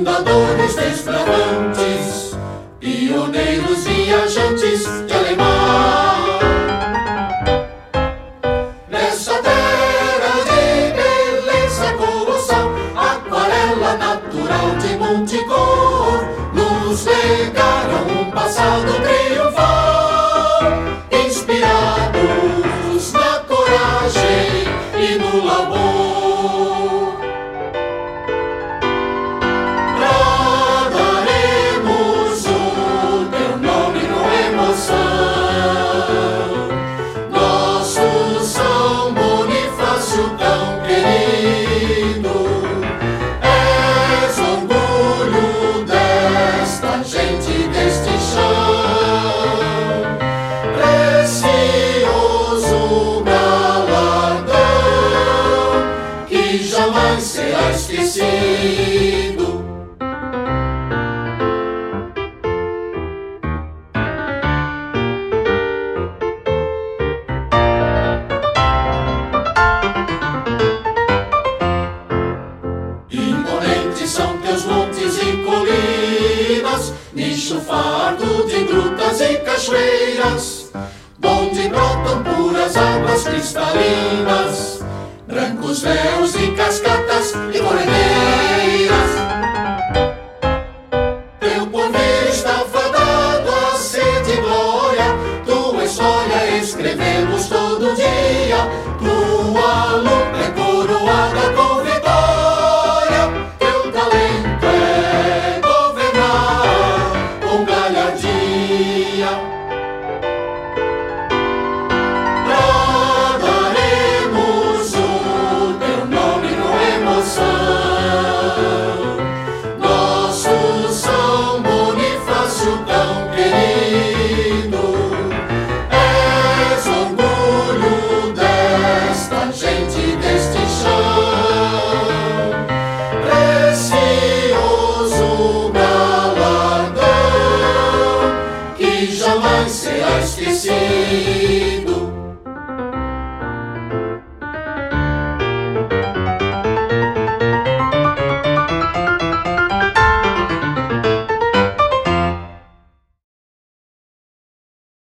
fundadores, desbravantes, pioneiros, viajantes de alemão. Nessa terra de beleza colossal, aquarela natural de multicor, nos legaram um passado triunfal, inspirados na coragem e no labor. Bradaremos o teu nome com emoção, nosso São Bonifácio tão querido. És orgulho desta gente, deste chão, precioso galardão que jamais será esquecido. Imponentes são teus montes e colinas, nicho fardo de grutas e cachoeiras, donde brotam puras águas cristalinas, brancos véus e cascatas e corredeiras. Teu porvir está fadado a ser de glória, tua história escrevemos todo dia, tua luta é coroada com vitória, teu talento é governar com galhardia. Bradaremos o teu nome com emoção, nosso São Bonifácio tão querido. És orgulho desta gente, deste chão, precioso galardão que jamais será esquecido.